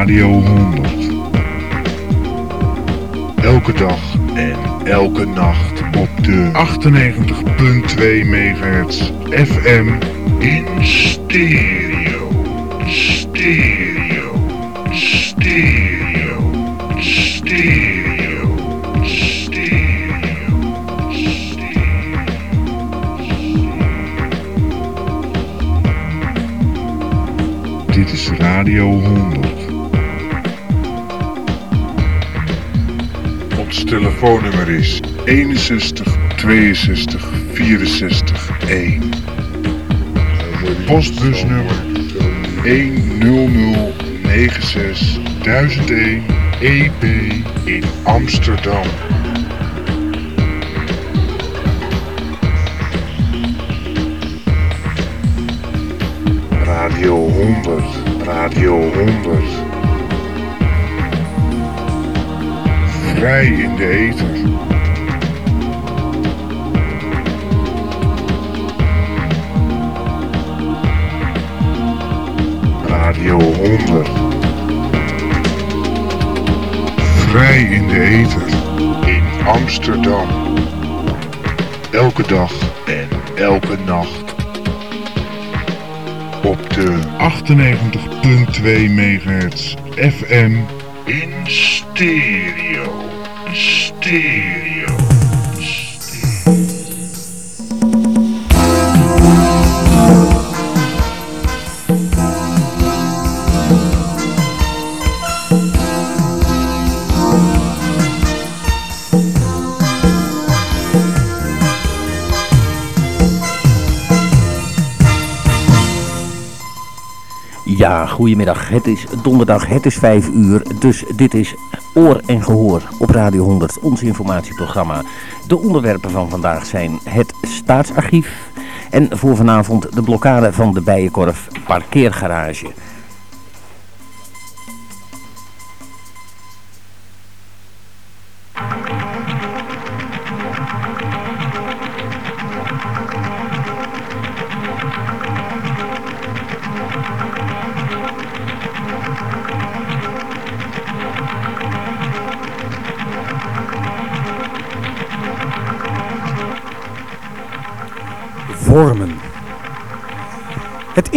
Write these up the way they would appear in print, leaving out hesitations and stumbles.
Radio 100. Elke dag en elke nacht op de 98.2 MHz FM in stereo. Stereo. Stereo. Stereo. Stereo. Dit is Radio 100. Ons telefoonnummer is 61 62 64 1. Postbusnummer 10096 1001 EB in Amsterdam. Radio 100, Radio 100. Vrij in de ether. Radio 100. Vrij in de ether. In Amsterdam. Elke dag en elke nacht. Op de 98.2 MHz FM in stereo. Stereo. Ja, goedemiddag. Het is donderdag, het is 5 uur, dus dit is Oor en Gehoor op Radio 100, ons informatieprogramma. De onderwerpen van vandaag zijn het Staatsarchief en voor vanavond de blokkade van de Bijenkorf parkeergarage. Vormen. Het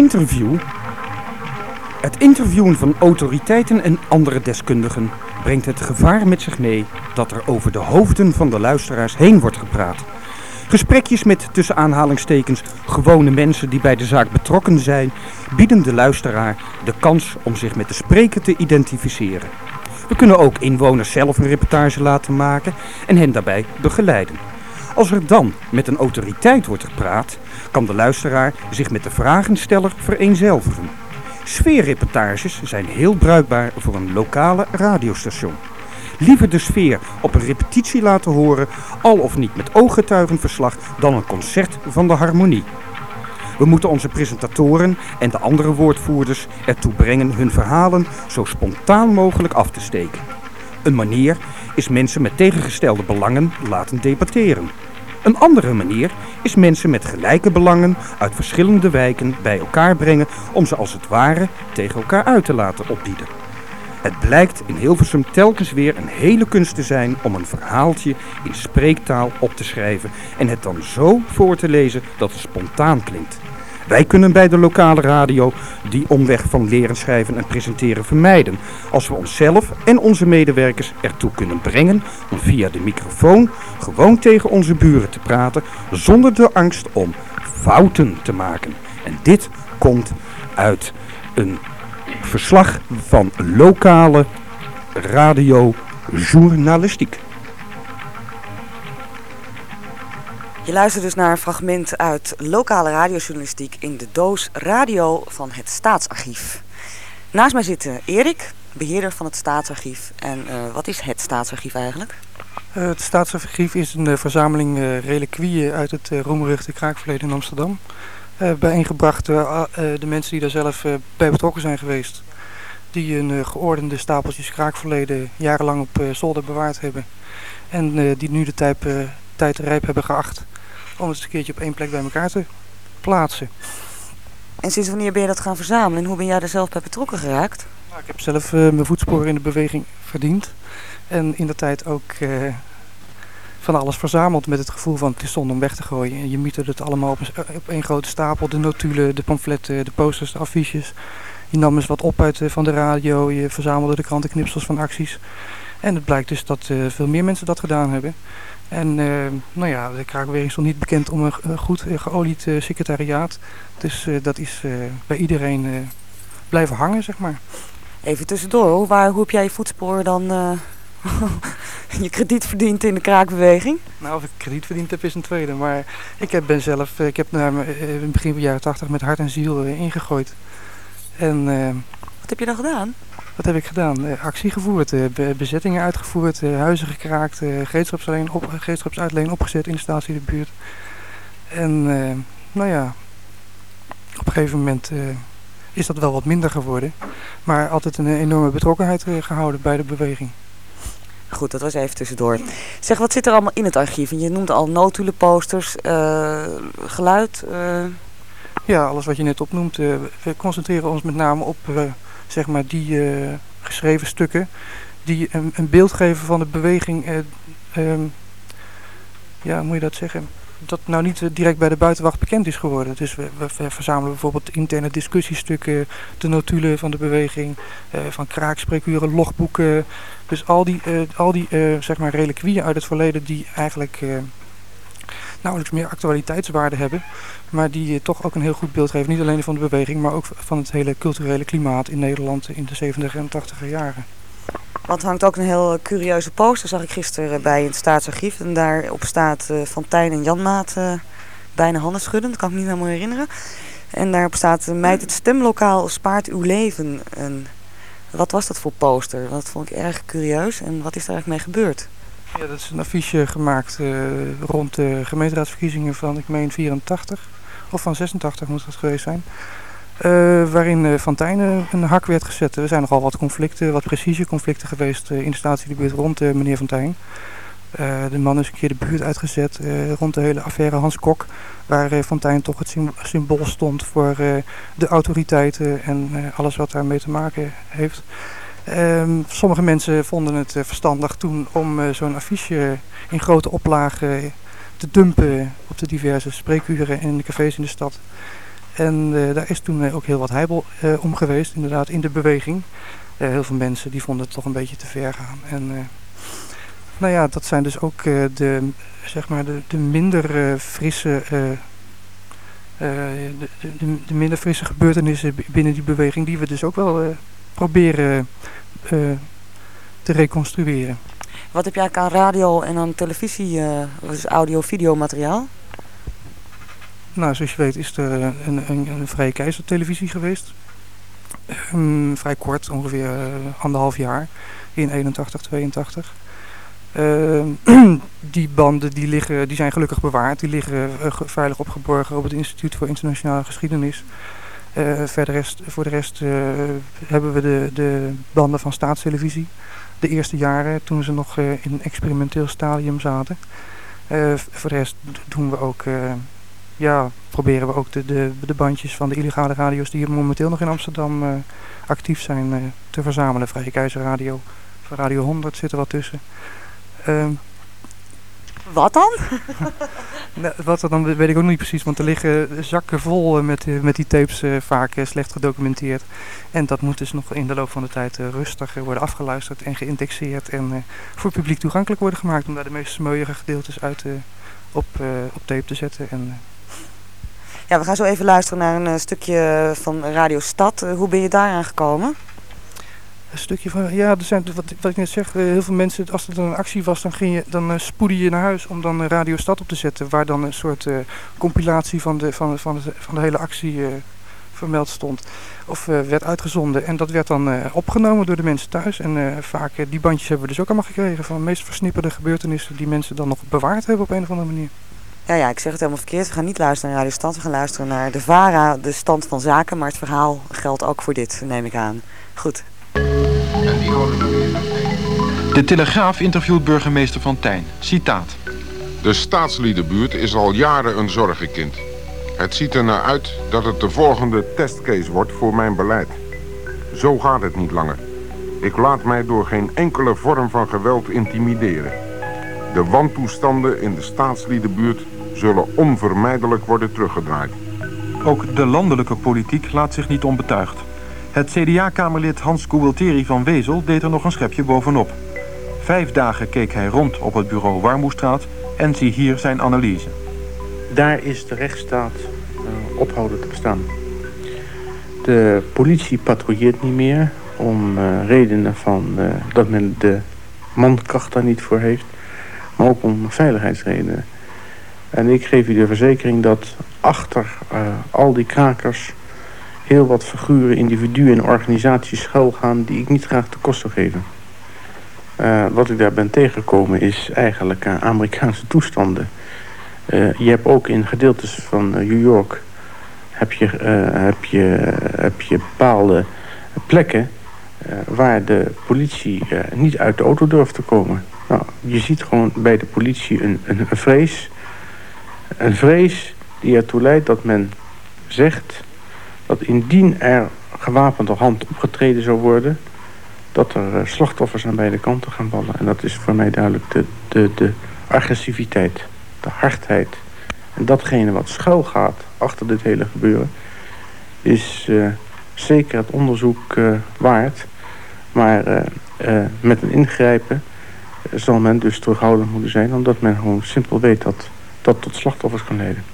interviewen van autoriteiten en andere deskundigen brengt het gevaar met zich mee dat er over de hoofden van de luisteraars heen wordt gepraat. Gesprekjes met tussen aanhalingstekens gewone mensen die bij de zaak betrokken zijn, bieden de luisteraar de kans om zich met de spreker te identificeren. We kunnen ook inwoners zelf een reportage laten maken en hen daarbij begeleiden. Als er dan met een autoriteit wordt gepraat, kan de luisteraar zich met de vragensteller vereenzelvigen. Sfeerreportages zijn heel bruikbaar voor een lokale radiostation. Liever de sfeer op een repetitie laten horen, al of niet met ooggetuigenverslag, dan een concert van de harmonie. We moeten onze presentatoren en de andere woordvoerders ertoe brengen hun verhalen zo spontaan mogelijk af te steken. Een manier is mensen met tegengestelde belangen laten debatteren. Een andere manier is mensen met gelijke belangen uit verschillende wijken bij elkaar brengen om ze als het ware tegen elkaar uit te laten opbieden. Het blijkt in Hilversum telkens weer een hele kunst te zijn om een verhaaltje in spreektaal op te schrijven en het dan zo voor te lezen dat het spontaan klinkt. Wij kunnen bij de lokale radio die omweg van leren schrijven en presenteren vermijden, als we onszelf en onze medewerkers ertoe kunnen brengen om via de microfoon gewoon tegen onze buren te praten zonder de angst om fouten te maken. En dit komt uit een verslag van lokale radiojournalistiek. Je luistert dus naar een fragment uit lokale radiojournalistiek in de doos radio van het Staatsarchief. Naast mij zit Erik, beheerder van het Staatsarchief. En wat is het Staatsarchief eigenlijk? Het Staatsarchief is een verzameling reliquieën uit het roemruchte kraakverleden in Amsterdam. Bijeengebracht door de mensen die daar zelf bij betrokken zijn geweest. Die een geordende stapeltjes kraakverleden jarenlang op zolder bewaard hebben. En die nu de tijd rijp hebben geacht om het eens een keertje op één plek bij elkaar te plaatsen. En sinds wanneer ben je dat gaan verzamelen en hoe ben jij er zelf bij betrokken geraakt? Nou, ik heb zelf mijn voetsporen in de beweging verdiend. En in de tijd ook van alles verzameld met het gevoel van het is zonde om weg te gooien. En je mieterde het allemaal op één grote stapel. De notulen, de pamfletten, de posters, de affiches. Je nam eens wat op van de radio. Je verzamelde de krantenknipsels van acties. En het blijkt dus dat veel meer mensen dat gedaan hebben. En de kraakbeweging stond niet bekend om een goed geolied secretariaat. Dus dat is bij iedereen blijven hangen, zeg maar. Even tussendoor, hoe heb jij je voetsporen dan je krediet verdiend in de kraakbeweging? Nou, of ik krediet verdiend heb is een tweede. Maar ik heb in het begin van de jaren 80 met hart en ziel ingegooid. En wat heb je dan gedaan? Wat heb ik gedaan? Actie gevoerd, bezettingen uitgevoerd, huizen gekraakt, gereedschapsuitleen opgezet in de statie in de buurt. En op een gegeven moment is dat wel wat minder geworden. Maar altijd een enorme betrokkenheid gehouden bij de beweging. Goed, dat was even tussendoor. Zeg, wat zit er allemaal in het archief? Je noemde al notulenposters, geluid. Ja, alles wat je net opnoemt. We concentreren ons met name op die geschreven stukken die een beeld geven van de beweging. Hoe moet je dat zeggen? Dat nou niet direct bij de buitenwacht bekend is geworden. Dus we verzamelen bijvoorbeeld interne discussiestukken, de notulen van de beweging, van kraakspreekuren, logboeken. Dus al die reliquieën uit het verleden die eigenlijk nauwelijks meer actualiteitswaarde hebben. Maar die toch ook een heel goed beeld geven. Niet alleen van de beweging, maar ook van het hele culturele klimaat in Nederland in de 70er en 80er jaren. Want er hangt ook een heel curieuze poster, zag ik gisteren bij het Staatsarchief. En daarop staat Fontijn en Janmaat bijna handen schudden, dat kan ik me niet helemaal herinneren. En daarop staat, meid, het stemlokaal spaart uw leven. En wat was dat voor poster? Dat vond ik erg curieus. En wat is daar eigenlijk mee gebeurd? Ja, dat is een affiche gemaakt rond de gemeenteraadsverkiezingen van, ik meen, 84. Of van 86 moet het geweest zijn. Waarin Fontijn een hak werd gezet. Er zijn nogal wat conflicten, wat precisieconflicten geweest in de statiebuurt rond meneer Fontijn. De man is een keer de buurt uitgezet rond de hele affaire Hans Kok. Waar Fontijn toch het symbool stond voor de autoriteiten en alles wat daarmee te maken heeft. Sommige mensen vonden het verstandig toen om zo'n affiche in grote oplage te dumpen op de diverse spreekuren en de cafés in de stad. En daar is toen ook heel wat heibel om geweest, inderdaad, in de beweging. Heel veel mensen die vonden het toch een beetje te ver gaan. En dat zijn dus ook de minder frisse de minder frisse gebeurtenissen binnen die beweging, die we dus ook wel proberen te reconstrueren. Wat heb jij aan radio en aan televisie, dus audio-video materiaal? Nou, zoals je weet is er een Vrije Keizer televisie geweest. Vrij kort, ongeveer 1,5 jaar, in 81, 82. Die banden die zijn gelukkig bewaard. Die liggen veilig opgeborgen op het Instituut voor Internationale Geschiedenis. Voor de rest hebben we de banden van Staatstelevisie. De eerste jaren toen ze nog in een experimenteel stadium zaten. Voor de rest doen we ook, proberen we ook de bandjes van de illegale radio's die momenteel nog in Amsterdam actief zijn te verzamelen. Vrije Keizer Radio, van Radio 100 zit er wat tussen. Wat dan? Wat dan weet ik ook niet precies, want er liggen zakken vol met die tapes vaak slecht gedocumenteerd. En dat moet dus nog in de loop van de tijd rustig worden afgeluisterd en geïndexeerd en voor het publiek toegankelijk worden gemaakt om daar de meest smeuïge gedeeltes uit op tape te zetten. Ja, we gaan zo even luisteren naar een stukje van Radio Stad. Hoe ben je daar aangekomen? Een stukje van, ja, er zijn, wat ik net zeg, heel veel mensen, als er dan een actie was, dan spoedde je naar huis om dan Radio Stad op te zetten, waar dan een soort compilatie van de hele actie vermeld stond, of werd uitgezonden. En dat werd dan opgenomen door de mensen thuis. En vaak, die bandjes hebben we dus ook allemaal gekregen van de meest versnipperde gebeurtenissen die mensen dan nog bewaard hebben op een of andere manier. Ja, ik zeg het helemaal verkeerd. We gaan niet luisteren naar Radio Stad, we gaan luisteren naar de VARA, de stand van zaken, maar het verhaal geldt ook voor dit, neem ik aan. Goed. De Telegraaf interviewt burgemeester Fontijn. Citaat. De Staatsliedenbuurt is al jaren een zorgenkind. Het ziet er naar uit dat het de volgende testcase wordt voor mijn beleid. Zo gaat het niet langer. Ik laat mij door geen enkele vorm van geweld intimideren. De wantoestanden in de staatsliedenbuurt zullen onvermijdelijk worden teruggedraaid. Ook de landelijke politiek laat zich niet onbetuigd. Het CDA-kamerlid Hans Gualtieri van Wezel deed er nog een schepje bovenop. 5 dagen keek hij rond op het bureau Warmoestraat en zie hier zijn analyse. Daar is de rechtsstaat ophouden te bestaan. De politie patrouilleert niet meer om redenen van dat men de mankracht daar niet voor heeft, maar ook om veiligheidsredenen. En ik geef u de verzekering dat achter al die krakers heel wat figuren, individuen en organisaties schuilgaan die ik niet graag de kost zou geven. Wat ik daar ben tegengekomen is eigenlijk Amerikaanse toestanden. Je hebt ook in gedeeltes van New York heb je bepaalde plekken waar de politie niet uit de auto durft te komen. Nou, je ziet gewoon bij de politie een vrees. Een vrees die ertoe leidt dat men zegt dat indien er gewapende hand opgetreden zou worden, dat er slachtoffers aan beide kanten gaan vallen. En dat is voor mij duidelijk de agressiviteit, de hardheid. En datgene wat schuil gaat achter dit hele gebeuren is zeker het onderzoek waard. Maar met een ingrijpen zal men dus terughoudend moeten zijn, omdat men gewoon simpel weet dat dat tot slachtoffers kan leiden.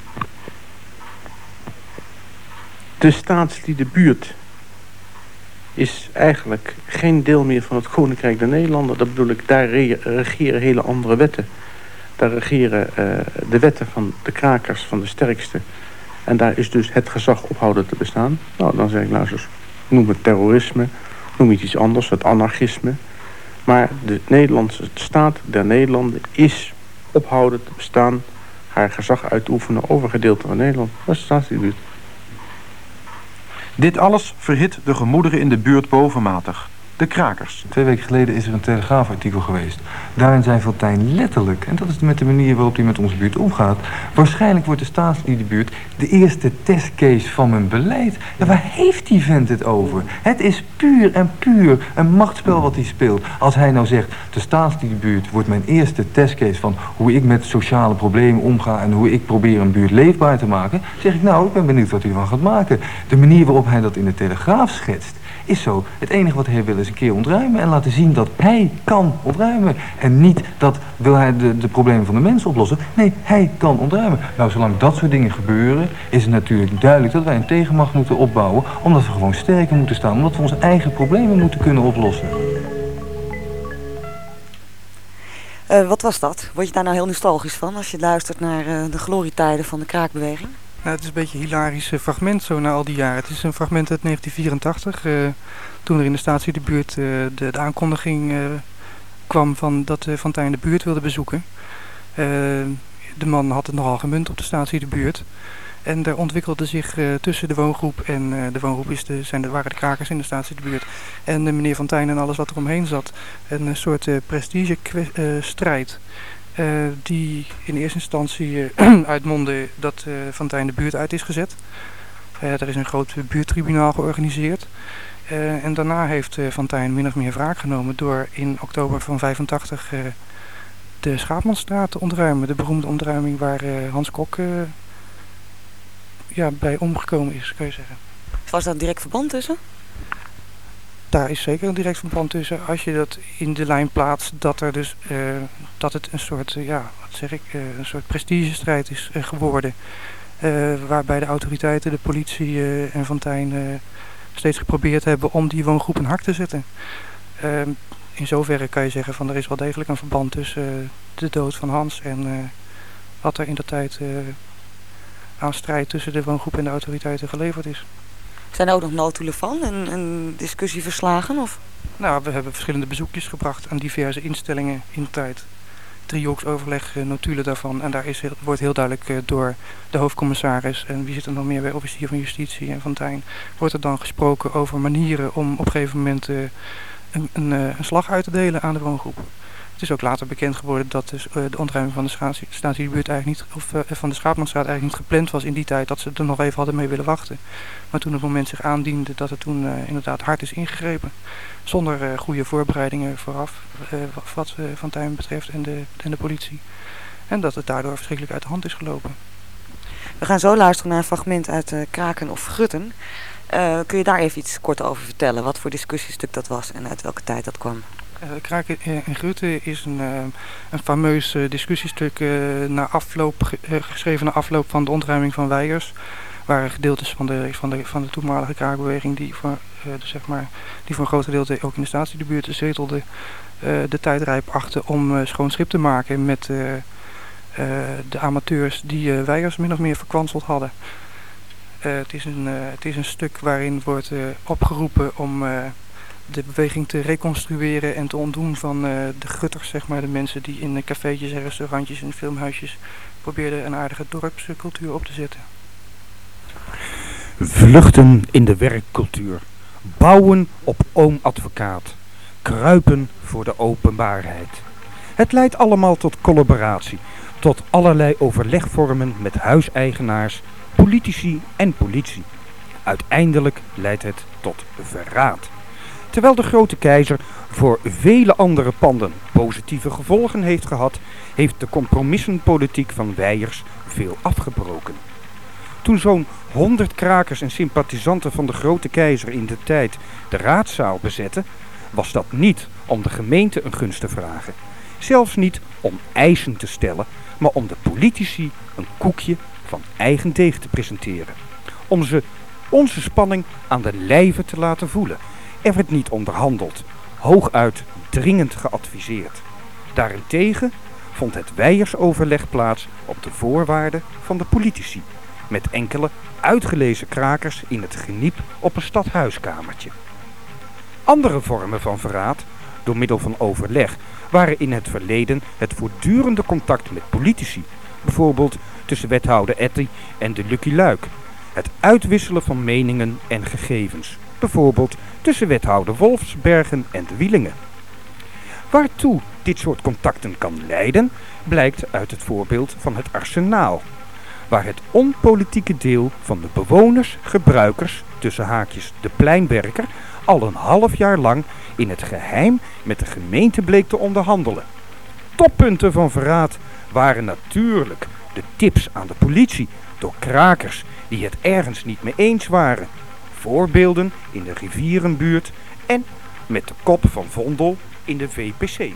De staatsliedenbuurt is eigenlijk geen deel meer van het Koninkrijk der Nederlanden. Dat bedoel ik, daar regeren hele andere wetten. Daar regeren de wetten van de krakers, van de sterkste. En daar is dus het gezag ophouden te bestaan. Nou, dan zeg ik nou eens, noem het terrorisme, noem het iets anders, het anarchisme. Maar de Nederlandse staat der Nederlanden is ophouden te bestaan, haar gezag uit te oefenen over gedeelten van Nederland. Dat is de staatsliedenbuurt. Dit alles verhit de gemoederen in de buurt bovenmatig. De krakers. 2 weken geleden is er een Telegraafartikel geweest. Daarin zei Fontijn letterlijk, en dat is met de manier waarop hij met onze buurt omgaat, waarschijnlijk wordt de staatsliedenbuurt de eerste testcase van mijn beleid. Ja, waar heeft die vent het over? Het is puur en puur een machtsspel wat hij speelt. Als hij nou zegt, de staatsliedenbuurt wordt mijn eerste testcase van hoe ik met sociale problemen omga en hoe ik probeer een buurt leefbaar te maken, zeg ik nou, ik ben benieuwd wat hij van gaat maken. De manier waarop hij dat in de Telegraaf schetst, is zo. Het enige wat hij wil is een keer ontruimen en laten zien dat hij kan ontruimen. En niet dat wil hij de problemen van de mensen oplossen. Nee, hij kan ontruimen. Nou, zolang dat soort dingen gebeuren, is het natuurlijk duidelijk dat wij een tegenmacht moeten opbouwen, omdat we gewoon sterker moeten staan, omdat we onze eigen problemen moeten kunnen oplossen. Wat was dat? Word je daar nou heel nostalgisch van als je luistert naar de glorietijden van de kraakbeweging? Nou, het is een beetje een hilarisch fragment zo na al die jaren. Het is een fragment uit 1984, toen er in de staatsliedenbuurt de aankondiging kwam van dat Fontijn de buurt wilde bezoeken. De man had het nogal gemunt op de staatsliedenbuurt. En er ontwikkelde zich tussen de woongroep en de woongroep waren de krakers in de staatsliedenbuurt. En meneer Fontijn en alles wat er omheen zat, een soort prestigestrijd. Die in eerste instantie uitmondde dat Fontijn de buurt uit is gezet. Er is een groot buurttribunaal georganiseerd. En daarna heeft Fontijn min of meer wraak genomen door in oktober van 85 de Schaapmanstraat te ontruimen. De beroemde ontruiming waar Hans Kok bij omgekomen is, kan je zeggen. Was daar een direct verband tussen? Daar is zeker een direct verband tussen. Als je dat in de lijn plaatst, dat er dus dat het een soort, een soort prestigestrijd is geworden. Waarbij de autoriteiten, de politie en Fontijn steeds geprobeerd hebben om die woongroep een hak te zetten. In zoverre kan je zeggen van er is wel degelijk een verband tussen de dood van Hans en wat er in de tijd aan strijd tussen de woongroep en de autoriteiten geleverd is. Zijn er ook nog notulen van en discussieverslagen? Of? Nou, we hebben verschillende bezoekjes gebracht aan diverse instellingen in de tijd. Driehoeksoverleg, notulen daarvan. En daar wordt heel duidelijk door de hoofdcommissaris en wie zit er nog meer bij, officier van justitie en Fontijn, wordt er dan gesproken over manieren om op een gegeven moment een slag uit te delen aan de woongroep. Het is ook later bekend geworden dat de ontruiming van de Statiebuurt eigenlijk niet, of van de Schaapmanstraat eigenlijk niet gepland was in die tijd, dat ze er nog even hadden mee willen wachten. Maar toen het moment zich aandiende, dat er toen inderdaad hard is ingegrepen. Zonder goede voorbereidingen vooraf, wat Van Tuin betreft en de politie. En dat het daardoor verschrikkelijk uit de hand is gelopen. We gaan zo luisteren naar een fragment uit Kraken of Grutten. Kun je daar even iets kort over vertellen? Wat voor discussiestuk dat was en uit welke tijd dat kwam? Kraken en Grutten is een fameus discussiestuk geschreven na afloop van de ontruiming van Wijers. Waar gedeeltes van de toenmalige kraakbeweging die voor een groot gedeelte ook in de Statiebuurt zetelde, de tijd rijp achten om schoon schip te maken met de amateurs die Wijers min of meer verkwanseld hadden. Het is een stuk waarin wordt opgeroepen om de beweging te reconstrueren en te ontdoen van de gutters, zeg maar, de mensen die in cafeetjes en restaurantjes en filmhuisjes probeerden een aardige dorpscultuur op te zetten. Vluchten in de werkcultuur, bouwen op oom advocaat, kruipen voor de openbaarheid. Het leidt allemaal tot collaboratie, tot allerlei overlegvormen met huiseigenaars, politici en politie. Uiteindelijk leidt het tot verraad. Terwijl de grote keizer voor vele andere panden positieve gevolgen heeft gehad, heeft de compromissenpolitiek van Wijers veel afgebroken. Toen zo'n 100 krakers en sympathisanten van de grote keizer in de tijd de raadzaal bezetten, was dat niet om de gemeente een gunst te vragen. Zelfs niet om eisen te stellen, maar om de politici een koekje van eigen deeg te presenteren. Om ze onze spanning aan de lijve te laten voelen. Er werd niet onderhandeld, hooguit dringend geadviseerd. Daarentegen vond het Wijers-overleg plaats op de voorwaarden van de politici, met enkele uitgelezen krakers in het geniep op een stadhuiskamertje. Andere vormen van verraad, door middel van overleg, waren in het verleden het voortdurende contact met politici, bijvoorbeeld tussen wethouder Etty en de Lucky Luik, het uitwisselen van meningen en gegevens, bijvoorbeeld tussen wethouder Wolfsbergen en de Wielingen. Waartoe dit soort contacten kan leiden, blijkt uit het voorbeeld van het Arsenaal, waar het onpolitieke deel van de bewoners, gebruikers, tussen haakjes de pleinwerker, al een half jaar lang in het geheim met de gemeente bleek te onderhandelen. Toppunten van verraad waren natuurlijk de tips aan de politie door krakers die het ergens niet mee eens waren, voorbeelden in de rivierenbuurt en met de kop van Vondel in de VPC-buurt.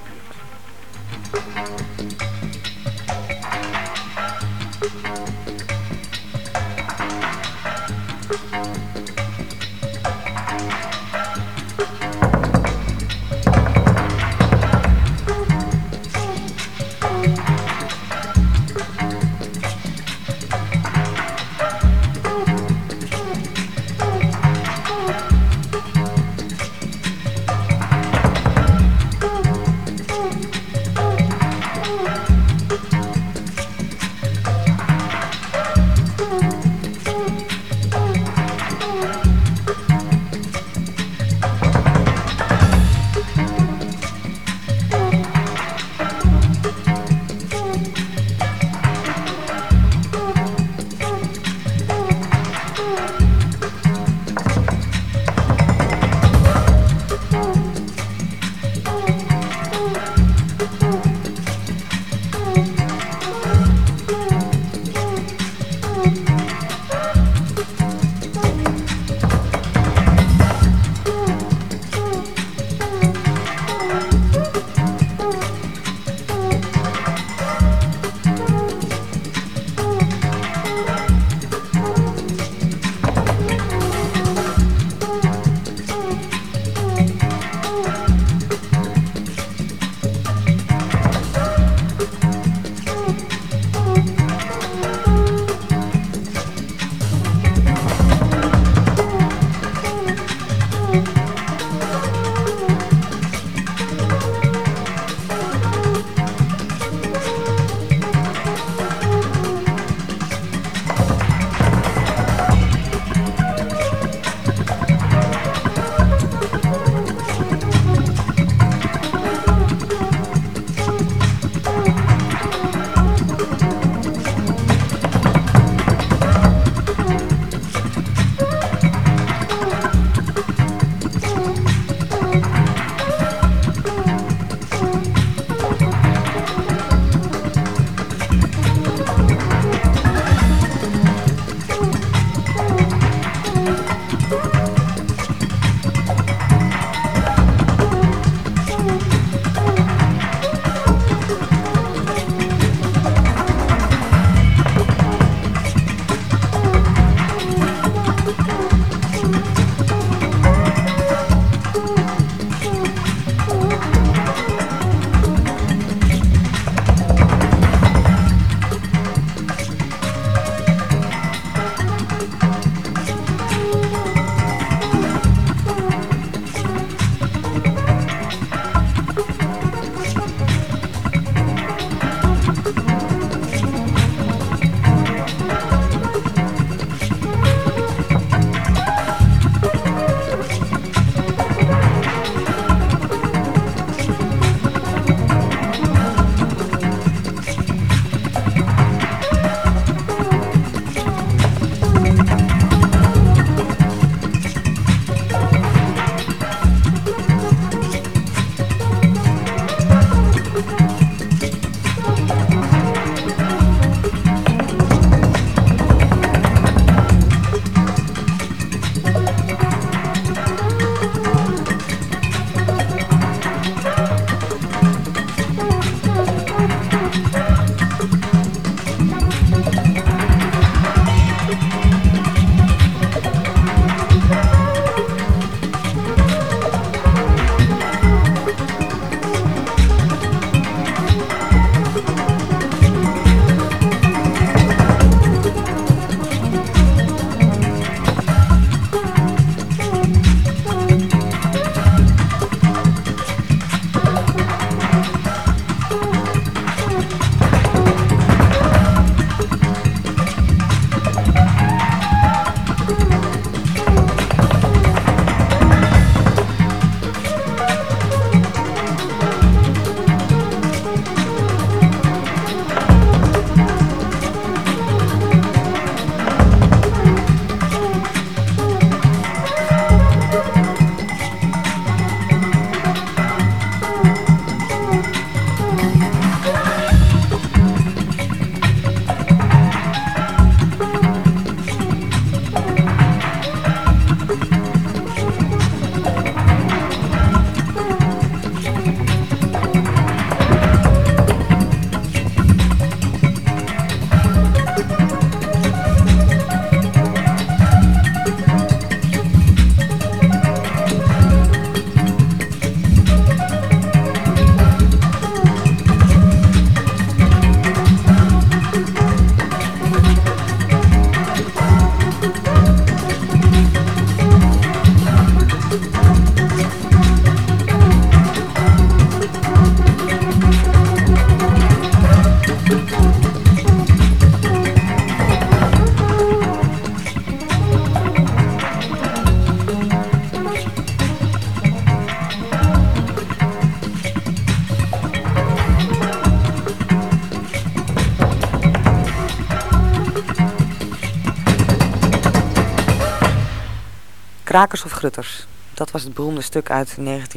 Krakers of Grutters. Dat was het beroemde stuk uit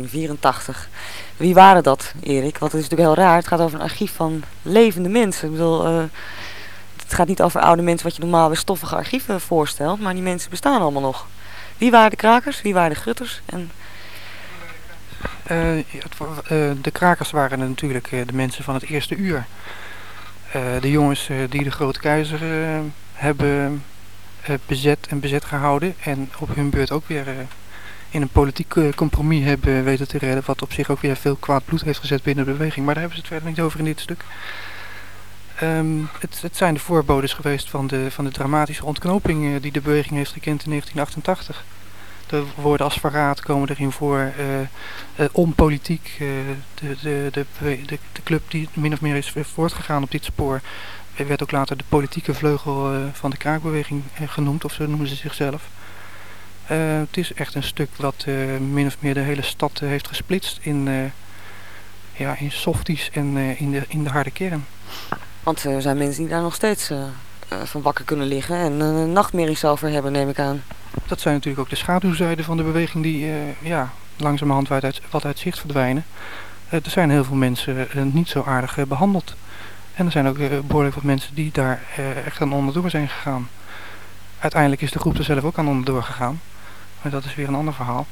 1984. Wie waren dat, Erik? Want het is natuurlijk heel raar. Het gaat over een archief van levende mensen. Ik bedoel, het gaat niet over oude mensen wat je normaal bij stoffige archieven voorstelt. Maar die mensen bestaan allemaal nog. Wie waren de Krakers? Wie waren de Grutters? En de Krakers waren natuurlijk de mensen van het eerste uur. De jongens die de Grote Keizer hebben bezet gehouden. En op hun beurt ook weer in een politiek compromis hebben weten te redden. Wat op zich ook weer veel kwaad bloed heeft gezet binnen de beweging. Maar daar hebben ze het verder niet over in dit stuk. Het zijn de voorbodes geweest van de dramatische ontknoping die de beweging heeft gekend in 1988. De woorden als verraad komen erin voor, onpolitiek, de club die min of meer is voortgegaan op dit spoor, werd ook later de politieke vleugel van de kraakbeweging genoemd, of zo noemen ze zichzelf. Het is echt een stuk wat min of meer de hele stad heeft gesplitst in softies en in de harde kern. Want er zijn mensen die daar nog steeds van wakker kunnen liggen en nachtmerries over hebben, neem ik aan. Dat zijn natuurlijk ook de schaduwzijden van de beweging die langzamerhand wat uit zicht verdwijnen. Er zijn heel veel mensen niet zo aardig behandeld. En er zijn ook behoorlijk wat mensen die daar echt aan onderdoor zijn gegaan. Uiteindelijk is de groep er zelf ook aan onderdoor gegaan. Maar dat is weer een ander verhaal.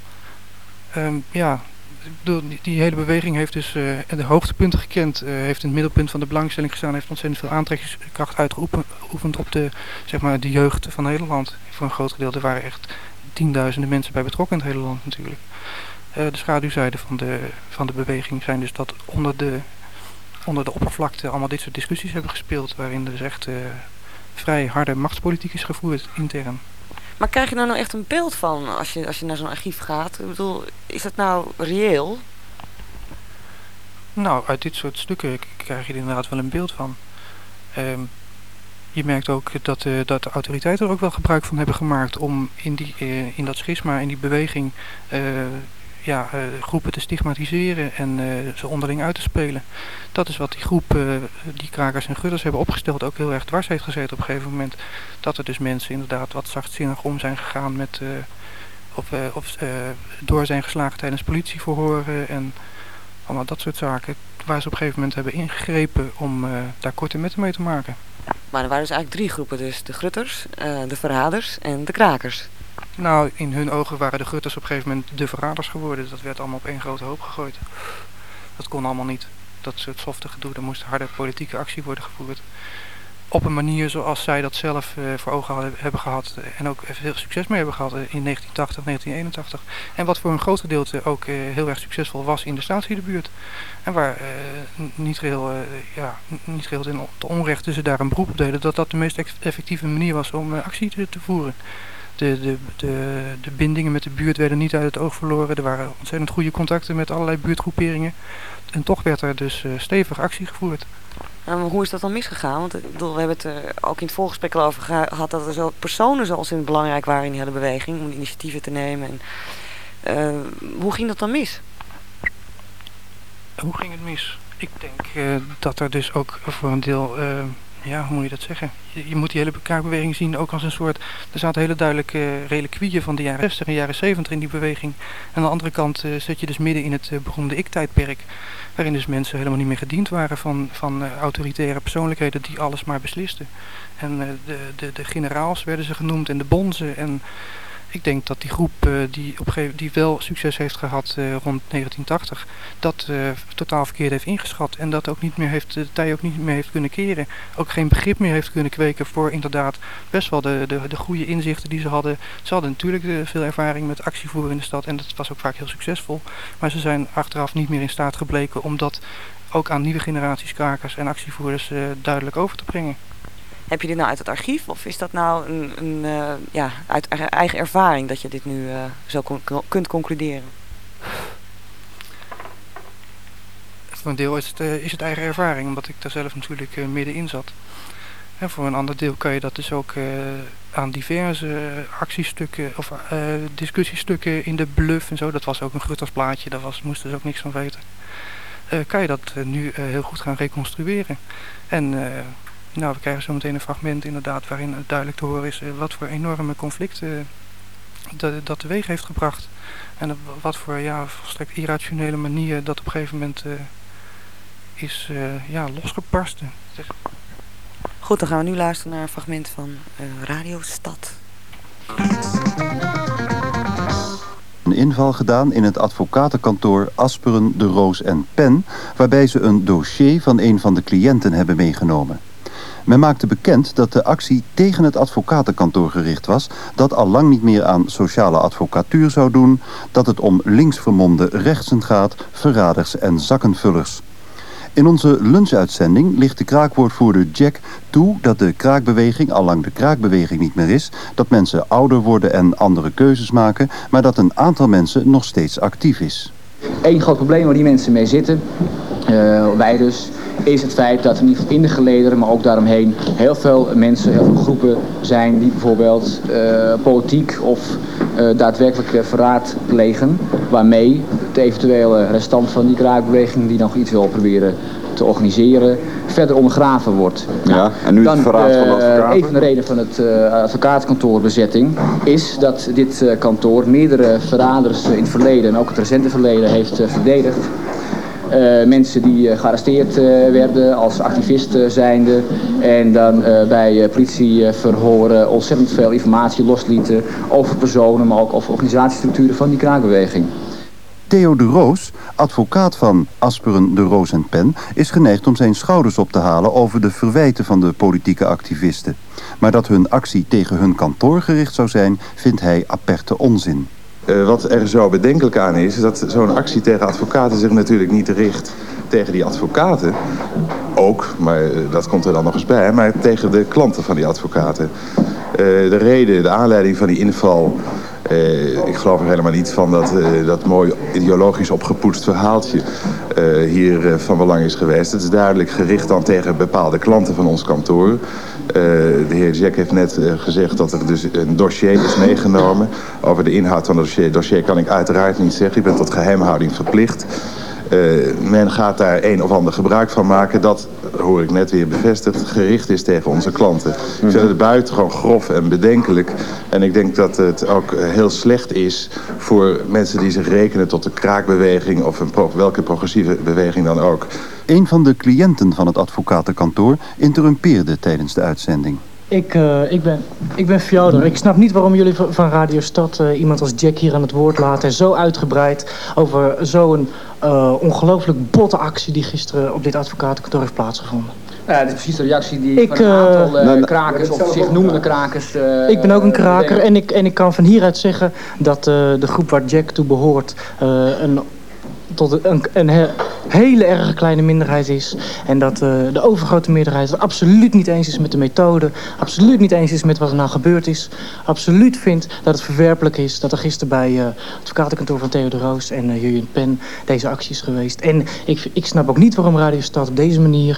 Die hele beweging heeft dus de hoogtepunten gekend, heeft in het middelpunt van de belangstelling gestaan, heeft ontzettend veel aantrekkingskracht uitgeoefend op de jeugd van Nederland. Voor een groot gedeelte waren echt tienduizenden mensen bij betrokken in het hele land natuurlijk. De schaduwzijde van de beweging zijn dus dat onder de oppervlakte allemaal dit soort discussies hebben gespeeld, waarin dus echt vrij harde machtspolitiek is gevoerd intern. Maar krijg je nou echt een beeld van als je naar zo'n archief gaat? Ik bedoel, is dat nou reëel? Nou, uit dit soort stukken krijg je er inderdaad wel een beeld van. Je merkt ook dat de autoriteiten er ook wel gebruik van hebben gemaakt om in dat schisma, in die beweging, groepen te stigmatiseren en ze onderling uit te spelen. Dat is wat die groep, die krakers en gutters hebben opgesteld, ook heel erg dwars heeft gezeten op een gegeven moment. Dat er dus mensen inderdaad wat zachtzinnig om zijn gegaan met door zijn geslagen tijdens politieverhoren en allemaal dat soort zaken, waar ze op een gegeven moment hebben ingegrepen om daar korte metten mee te maken. Maar er waren dus eigenlijk 3 groepen, dus de grutters, de verraders en de krakers. Nou, in hun ogen waren de gutters op een gegeven moment de verraders geworden. Dat werd allemaal op één grote hoop gegooid. Dat kon allemaal niet. Dat soort softe gedoe, er moest harde politieke actie worden gevoerd. Op een manier zoals zij dat zelf voor ogen hebben gehad en ook veel succes mee hebben gehad in 1980, 1981. En wat voor een groot gedeelte ook heel erg succesvol was in de staatsdierenbuurt. En waar niet geheel te onrecht ze daar een beroep op deden, dat de meest effectieve manier was om actie te voeren. De bindingen met de buurt werden niet uit het oog verloren. Er waren ontzettend goede contacten met allerlei buurtgroeperingen. En toch werd er dus stevig actie gevoerd. Maar hoe is dat dan misgegaan? Want ik bedoel, we hebben het ook in het voorgesprek al over gehad dat er zo personen zoals in belangrijk waren in die hele beweging om initiatieven te nemen. En, hoe ging dat dan mis? Hoe ging het mis? Ik denk dat er dus ook voor een deel, hoe moet je dat zeggen? Je moet die hele kraakbeweging zien ook als een soort, er zaten hele duidelijke reliquieën van de jaren 60 en jaren 70 in die beweging. En aan de andere kant zit je dus midden in het beroemde ik-tijdperk, waarin dus mensen helemaal niet meer gediend waren van autoritaire persoonlijkheden die alles maar beslisten. En de generaals werden ze genoemd en de bonzen. En ik denk dat die groep die wel succes heeft gehad rond 1980, dat totaal verkeerd heeft ingeschat. En dat ook niet meer de tij ook niet meer heeft kunnen keren. Ook geen begrip meer heeft kunnen kweken voor inderdaad best wel de goede inzichten die ze hadden. Ze hadden natuurlijk veel ervaring met actievoeren in de stad en dat was ook vaak heel succesvol. Maar ze zijn achteraf niet meer in staat gebleken om dat ook aan nieuwe generaties krakers en actievoerders duidelijk over te brengen. Heb je dit nou uit het archief of is dat nou uit eigen ervaring dat je dit nu zo kunt concluderen? Voor een deel is het eigen ervaring, omdat ik daar zelf natuurlijk middenin zat. En voor een ander deel kan je dat dus ook aan diverse actiestukken of discussiestukken in de Bluff en zo. Dat was ook een gruttersplaatje, daar moesten ze ook niks van weten. Kan je dat nu heel goed gaan reconstrueren. En we krijgen zo meteen een fragment inderdaad waarin het duidelijk te horen is wat voor enorme conflicten dat teweeg heeft gebracht. En op wat voor volstrekt irrationele manier dat op een gegeven moment is losgebarsten. Goed, dan gaan we nu luisteren naar een fragment van Radio Stad. Een inval gedaan in het advocatenkantoor Asperen, de Roos en Pen, waarbij ze een dossier van een van de cliënten hebben meegenomen. Men maakte bekend dat de actie tegen het advocatenkantoor gericht was, dat al lang niet meer aan sociale advocatuur zou doen, dat het om linksvermomde rechtsen gaat, verraders en zakkenvullers. In onze lunchuitzending ligt de kraakwoordvoerder Jack toe dat de kraakbeweging al lang de kraakbeweging niet meer is, dat mensen ouder worden en andere keuzes maken, maar dat een aantal mensen nog steeds actief is. Eén groot probleem waar die mensen mee zitten, wij dus, is het feit dat er niet in de gelederen, maar ook daaromheen heel veel mensen, heel veel groepen zijn die bijvoorbeeld politiek of daadwerkelijk verraad plegen, waarmee de eventuele restant van die kraakbeweging die nog iets wil proberen te organiseren, verder ondergraven wordt. Ja, en nu het verraad van de advocaten? Een van de redenen van het advocatenkantoorbezetting is dat dit kantoor meerdere verraders in het verleden en ook het recente verleden heeft verdedigd. Mensen die gearresteerd werden als activisten zijnde en dan bij politieverhoren ontzettend veel informatie loslieten over personen, maar ook over organisatiestructuren van die kraakbeweging. Theo de Roos, advocaat van Asperen, de Roos en Pen, is geneigd om zijn schouders op te halen over de verwijten van de politieke activisten. Maar dat hun actie tegen hun kantoor gericht zou zijn, vindt hij aperte onzin. Wat er zo bedenkelijk aan is dat zo'n actie tegen advocaten zich natuurlijk niet richt tegen die advocaten. Ook, maar dat komt er dan nog eens bij, maar tegen de klanten van die advocaten. De aanleiding van die inval, ik geloof er helemaal niet van dat mooi ideologisch opgepoetst verhaaltje hier van belang is geweest. Het is duidelijk gericht dan tegen bepaalde klanten van ons kantoor. De heer Jack heeft net gezegd dat er dus een dossier is meegenomen. Over de inhoud van het dossier kan ik uiteraard niet zeggen. Ik ben tot geheimhouding verplicht. Men gaat daar een of ander gebruik van maken. Dat, hoor ik net weer bevestigd, gericht is tegen onze klanten. Ik vind het buitengewoon grof en bedenkelijk. En ik denk dat het ook heel slecht is voor mensen die zich rekenen tot de kraakbeweging of welke progressieve beweging dan ook. Een van de cliënten van het advocatenkantoor interrumpeerde tijdens de uitzending. Ik ben Fjodor. Ik snap niet waarom jullie van Radio Stad iemand als Jack hier aan het woord laten. Zo uitgebreid over zo'n ongelooflijk botte actie die gisteren op dit advocatenkantoor heeft plaatsgevonden. Ja, dat is precies de reactie die van een aantal krakers of zich noemende krakers... ik ben ook een kraker en ik kan van hieruit zeggen dat de groep waar Jack toe behoort tot een hele erg kleine minderheid is. En dat de overgrote meerderheid het absoluut niet eens is met de methode. Absoluut niet eens is met wat er nou gebeurd is. Absoluut vindt dat het verwerpelijk is dat er gisteren bij het advocatenkantoor van Theo de Roos en Jurjen Pen deze actie is geweest. En ik snap ook niet waarom Radio Stad op deze manier...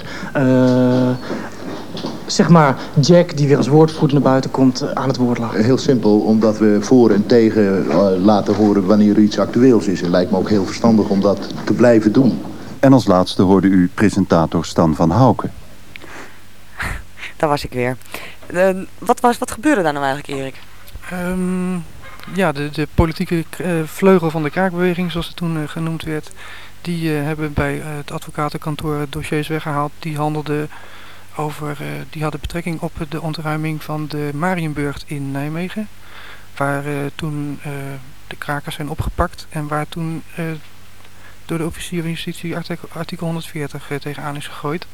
zeg maar Jack, die weer als woordvoerder naar buiten komt, aan het woord laat. Heel simpel, omdat we voor en tegen laten horen wanneer er iets actueels is. Het lijkt me ook heel verstandig om dat te blijven doen. En als laatste hoorde u presentator Stan van Houken. Daar was ik weer. Wat gebeurde daar nou eigenlijk, Erik? Ja, de politieke vleugel van de kraakbeweging, zoals het toen genoemd werd, die hebben bij het advocatenkantoor dossiers weggehaald. Die handelden die hadden betrekking op de ontruiming van de Marienburg in Nijmegen. Waar toen de krakers zijn opgepakt en waar toen door de officier van justitie artikel 140 tegenaan is gegooid.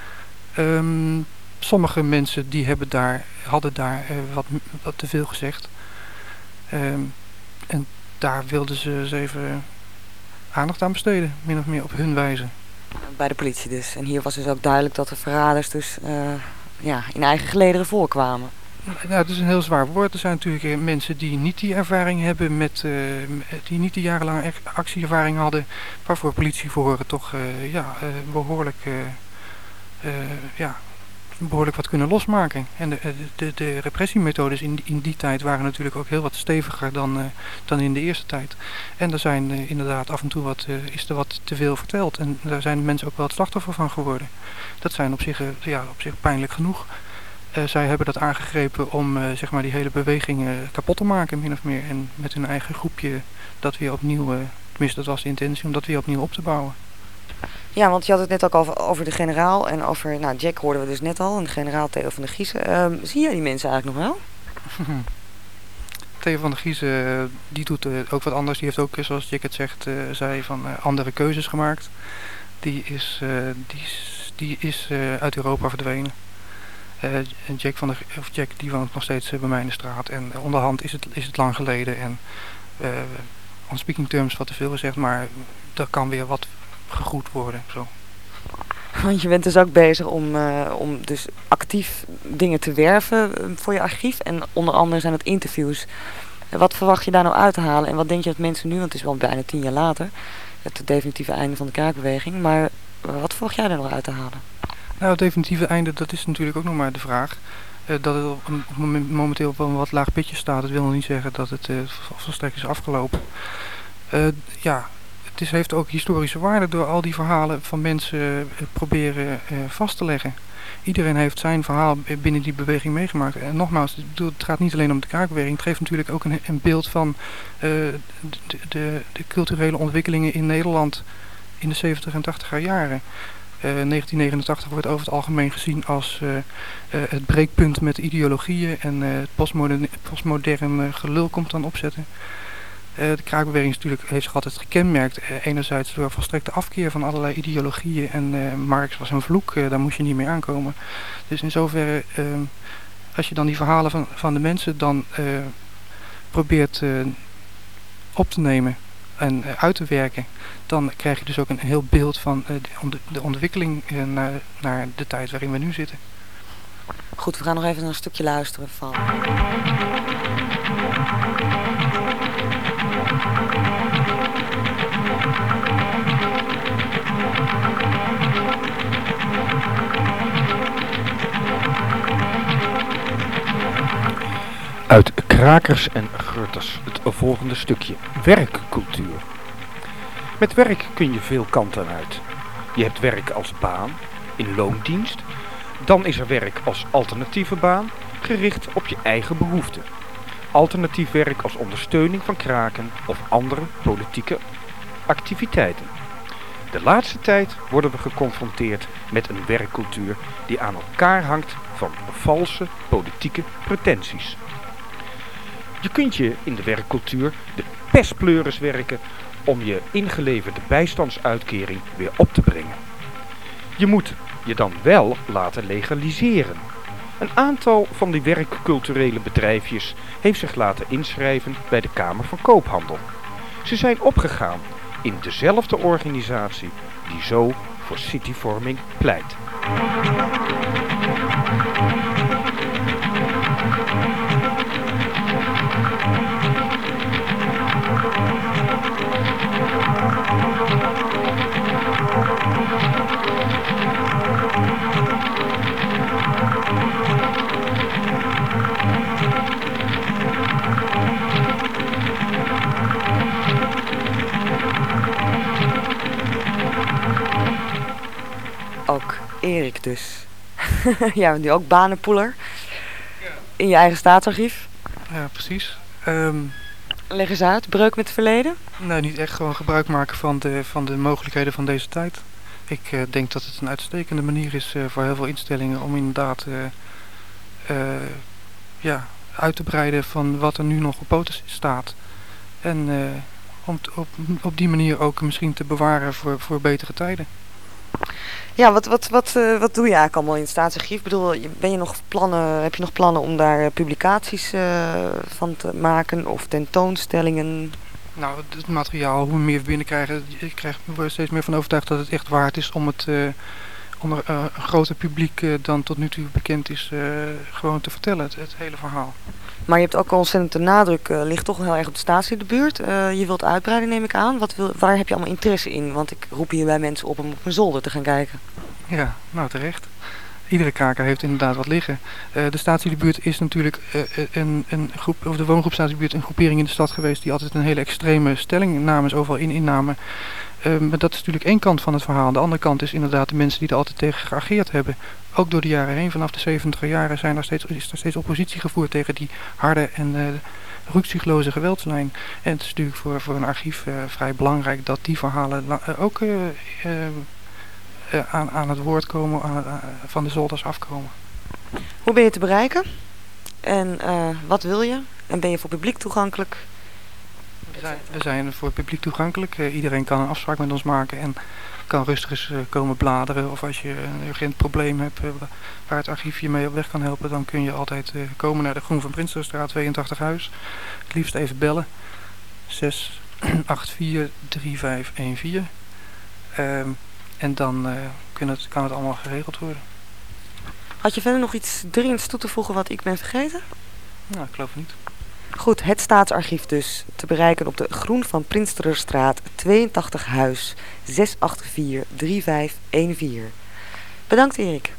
Sommige mensen die hadden daar wat te veel gezegd. En daar wilden ze eens even aandacht aan besteden, min of meer op hun wijze. Bij de politie dus. En hier was dus ook duidelijk dat de verraders dus in eigen gelederen voorkwamen. Nou, het is een heel zwaar woord. Er zijn natuurlijk mensen die niet die ervaring hebben die niet die jarenlange actieervaring hadden, waarvoor politieverhoren toch behoorlijk wat kunnen losmaken. En de repressiemethodes in die tijd waren natuurlijk ook heel wat steviger dan in de eerste tijd. En er zijn inderdaad af en toe is er wat te veel verteld. En daar zijn mensen ook wel het slachtoffer van geworden. Dat zijn op zich pijnlijk genoeg. Zij hebben dat aangegrepen om zeg maar die hele beweging kapot te maken, min of meer. En met hun eigen groepje dat weer opnieuw, tenminste dat was de intentie, om dat weer opnieuw op te bouwen. Ja, want je had het net ook al over de generaal en over, Jack hoorden we dus net al, en de generaal Theo van der Giezen. Zie jij die mensen eigenlijk nog wel? Theo van der Giezen, die doet ook wat anders. Die heeft ook, zoals Jack het zegt, andere keuzes gemaakt. Die is uit Europa verdwenen. Jack die woont nog steeds bij mij in de straat. En onderhand is het lang geleden. En on speaking terms wat te veel gezegd, maar er kan weer wat gegroet worden. Zo. Want je bent dus ook bezig om dus actief dingen te werven voor je archief. En onder andere zijn het interviews. Wat verwacht je daar nou uit te halen? En wat denk je dat mensen nu, want het is wel bijna 10 jaar later, het definitieve einde van de kraakbeweging. Maar wat verwacht jij daar nog uit te halen? Nou, het definitieve einde, dat is natuurlijk ook nog maar de vraag. Dat het momenteel op een wat laag pitje staat, dat wil nog niet zeggen dat het volstrekt is afgelopen. Het heeft ook historische waarde door al die verhalen van mensen proberen vast te leggen. Iedereen heeft zijn verhaal binnen die beweging meegemaakt. En nogmaals, het gaat niet alleen om de kraakbeweging. Het geeft natuurlijk ook een beeld van de culturele ontwikkelingen in Nederland in de 70 en 80er jaren. 1989 wordt over het algemeen gezien als het breekpunt met ideologieën en het postmodern gelul komt dan opzetten. De kraakbeweging heeft zich altijd gekenmerkt. Enerzijds door volstrekte afkeer van allerlei ideologieën en Marx was een vloek, daar moest je niet mee aankomen. Dus in zoverre, als je dan die verhalen van de mensen dan probeert op te nemen en uit te werken, dan krijg je dus ook een heel beeld van de ontwikkeling naar de tijd waarin we nu zitten. Goed, we gaan nog even naar een stukje luisteren van... Uit Krakers en Gurters het volgende stukje. Werkcultuur. Met werk kun je veel kanten uit. Je hebt werk als baan, in loondienst. Dan is er werk als alternatieve baan, gericht op je eigen behoeften. Alternatief werk als ondersteuning van kraken of andere politieke activiteiten. De laatste tijd worden we geconfronteerd met een werkcultuur die aan elkaar hangt van valse politieke pretenties. Je kunt je in de werkcultuur de pestpleuris werken om je ingeleverde bijstandsuitkering weer op te brengen. Je moet je dan wel laten legaliseren. Een aantal van die werkculturele bedrijfjes heeft zich laten inschrijven bij de Kamer van Koophandel. Ze zijn opgegaan in dezelfde organisatie die zo voor cityvorming pleit. Ook Erik dus. Ja, nu ook banenpoeler. In je eigen staatsarchief. Ja, precies. Leg eens uit, breuk met het verleden? Nee, niet echt gewoon gebruik maken van de mogelijkheden van deze tijd. Ik denk dat het een uitstekende manier is voor heel veel instellingen om inderdaad uit te breiden van wat er nu nog op poten staat. En om op die manier ook misschien te bewaren voor betere tijden. Ja, wat doe je eigenlijk allemaal in het staatsarchief? Ik bedoel, heb je nog plannen om daar publicaties van te maken of tentoonstellingen? Nou, het materiaal, hoe we meer binnenkrijgen, ik word er steeds meer van overtuigd dat het echt waard is om het onder een groter publiek dan tot nu toe bekend is gewoon te vertellen, het hele verhaal. Maar je hebt ook al ontzettend de nadruk, ligt toch heel erg op de statie in de buurt. Je wilt uitbreiden, neem ik aan. Waar heb je allemaal interesse in? Want ik roep hier bij mensen op om op een zolder te gaan kijken. Ja, nou terecht. Iedere kraker heeft inderdaad wat liggen. De statie in de buurt is natuurlijk een groep, of de woongroep statie in de buurt, een groepering in de stad geweest die altijd een hele extreme stelling namen, overal inname. Maar dat is natuurlijk één kant van het verhaal. De andere kant is inderdaad de mensen die er altijd tegen geageerd hebben. Ook door de jaren heen, vanaf de 70er jaren is er steeds oppositie gevoerd tegen die harde en rukzichtloze geweldslijn. En het is natuurlijk voor een archief vrij belangrijk dat die verhalen ook aan het woord komen, van de zolders afkomen. Hoe ben je te bereiken? En wat wil je? En ben je voor publiek toegankelijk? We zijn voor publiek toegankelijk. Iedereen kan een afspraak met ons maken en kan rustig eens komen bladeren. Of als je een urgent probleem hebt waar het archief je mee op weg kan helpen, dan kun je altijd komen naar de Groen van Prinsenstraat 82 huis. Het liefst even bellen. 684-3514. En dan kan het allemaal geregeld worden. Had je verder nog iets dringends toe te voegen wat ik ben vergeten? Nou, ik geloof het niet. Goed, het staatsarchief dus. Te bereiken op de Groen van Prinsenstraat 82 huis 684-3514. Bedankt Erik.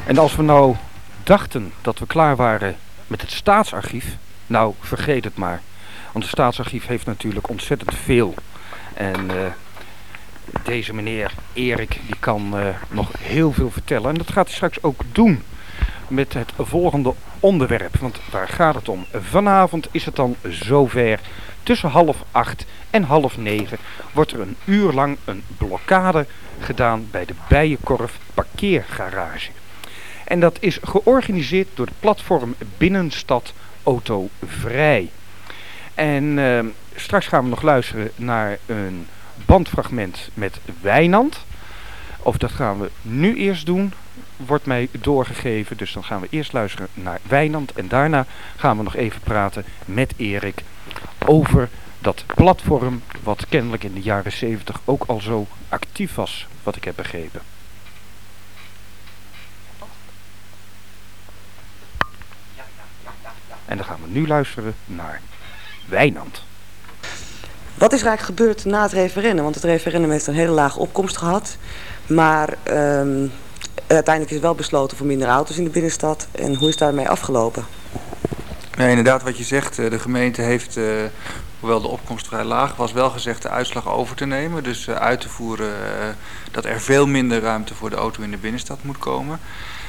En als we nou dachten dat we klaar waren met het staatsarchief, nou vergeet het maar. Want het staatsarchief heeft natuurlijk ontzettend veel. En deze meneer Erik die kan nog heel veel vertellen. En dat gaat hij straks ook doen met het volgende onderwerp. Want waar gaat het om? Vanavond is het dan zover. Tussen 7:30 en 8:30 wordt er een uur lang een blokkade gedaan bij de Bijenkorf parkeergarage. En dat is georganiseerd door het platform Binnenstad Autovrij. En straks gaan we nog luisteren naar een bandfragment met Wijnand. Of dat gaan we nu eerst doen, wordt mij doorgegeven. Dus dan gaan we eerst luisteren naar Wijnand. En daarna gaan we nog even praten met Erik over dat platform wat kennelijk in de jaren 70 ook al zo actief was, wat ik heb begrepen. En dan gaan we nu luisteren naar Wijnand. Wat is er eigenlijk gebeurd na het referendum? Want het referendum heeft een hele lage opkomst gehad. Maar uiteindelijk is wel besloten voor minder auto's in de binnenstad. En hoe is daarmee afgelopen? Nee, inderdaad wat je zegt. De gemeente heeft, hoewel de opkomst vrij laag was, wel gezegd de uitslag over te nemen. Dus uit te voeren dat er veel minder ruimte voor de auto in de binnenstad moet komen.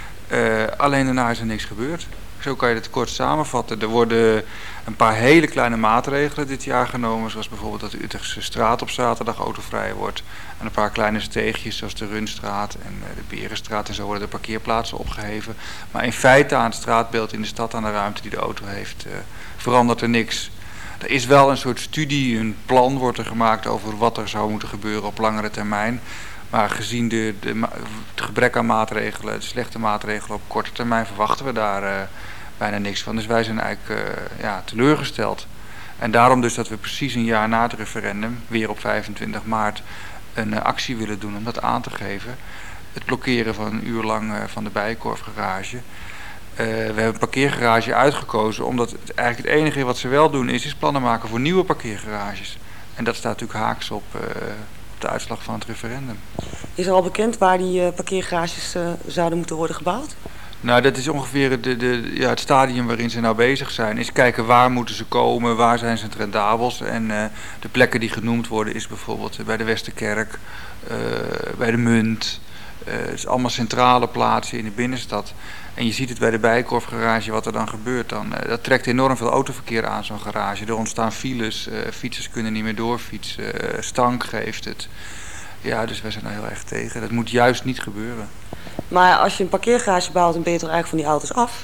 Alleen daarna is er niks gebeurd. Zo kan je het kort samenvatten. Er worden een paar hele kleine maatregelen dit jaar genomen. Zoals bijvoorbeeld dat de Utrechtse straat op zaterdag autovrij wordt. En een paar kleine steegjes zoals de Runstraat en de Berenstraat. En zo worden de parkeerplaatsen opgeheven. Maar in feite aan het straatbeeld in de stad, aan de ruimte die de auto heeft, verandert er niks. Er is wel een soort studie, een plan wordt er gemaakt over wat er zou moeten gebeuren op langere termijn. Maar gezien het gebrek aan maatregelen, de slechte maatregelen op korte termijn, verwachten we daar bijna niks van. Dus wij zijn eigenlijk teleurgesteld. En daarom dus dat we precies een jaar na het referendum, weer op 25 maart, een actie willen doen om dat aan te geven. Het blokkeren van een uur lang van de Bijenkorfgarage. We hebben een parkeergarage uitgekozen omdat het eigenlijk het enige wat ze wel doen is plannen maken voor nieuwe parkeergarages. En dat staat natuurlijk haaks op de uitslag van het referendum. Is er al bekend waar die parkeergarages zouden moeten worden gebouwd? Nou, dat is ongeveer het stadium waarin ze nou bezig zijn. Is kijken waar moeten ze komen, waar zijn ze rendabels. En de plekken die genoemd worden is bijvoorbeeld bij de Westerkerk, bij de Munt. Het is allemaal centrale plaatsen in de binnenstad. En je ziet het bij de Bijenkorfgarage wat er dan gebeurt. Dat trekt enorm veel autoverkeer aan, zo'n garage. Er ontstaan files, fietsers kunnen niet meer doorfietsen, stank geeft het. Ja, dus wij zijn er heel erg tegen. Dat moet juist niet gebeuren. Maar als je een parkeergarage bouwt, dan ben je toch eigenlijk van die auto's af?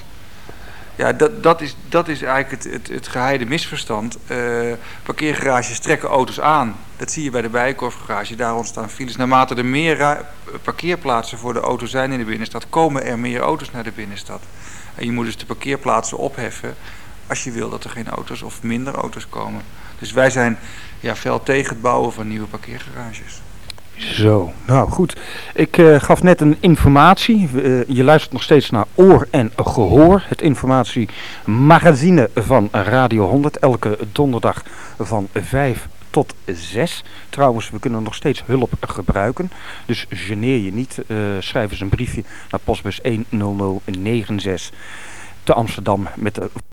Ja, dat is eigenlijk het geheide misverstand. Parkeergarages trekken auto's aan. Dat zie je bij de Bijenkorfgarage. Daar ontstaan files. Naarmate er meer parkeerplaatsen voor de auto zijn in de binnenstad, komen er meer auto's naar de binnenstad. En je moet dus de parkeerplaatsen opheffen als je wil dat er geen auto's of minder auto's komen. Dus wij zijn fel tegen het bouwen van nieuwe parkeergarages. Zo, nou goed. Ik gaf net een informatie. Je luistert nog steeds naar Oor en Gehoor. Het informatiemagazine van Radio 100. Elke donderdag van 5 tot 6. Trouwens, we kunnen nog steeds hulp gebruiken. Dus geneer je niet. Schrijf eens een briefje naar postbus 10096 te Amsterdam met de